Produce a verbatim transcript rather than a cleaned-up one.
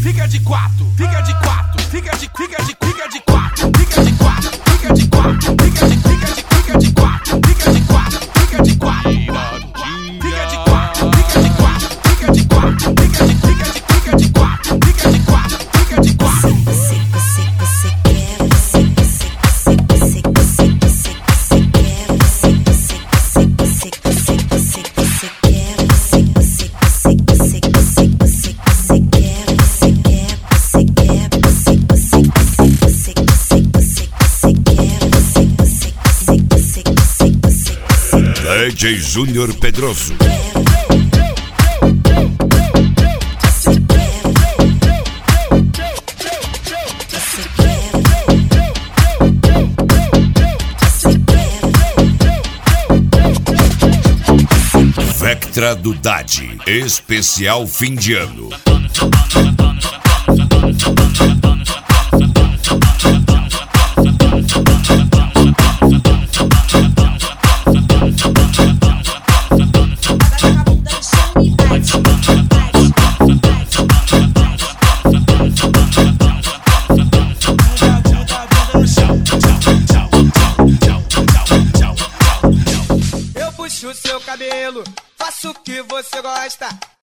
fica de quatro, fica de quatro, fica de, fica de, fica de quatro, fica de quatro, fica de quatro, fica de, fica de, fica de quatro, fica de quatro, fica de quatro, fica de quatro, fica de quatro, fica de quatro, fica de, fica de, fica de quatro, fica de quatro, fica de quatro. Você, você, você quer, você, você, você, você, você, você, você quer, você, você, você, você, você, você, você quer, você, você, você, você, você, você, você quer, você quer, você quer, você, você, você, você, você, você, você quer, você, você, você, você, você, você, você D J Júnior Pedroso. Vectra do Dade, especial fim de ano. Eu puxo seu cabelo, faço o que você gosta.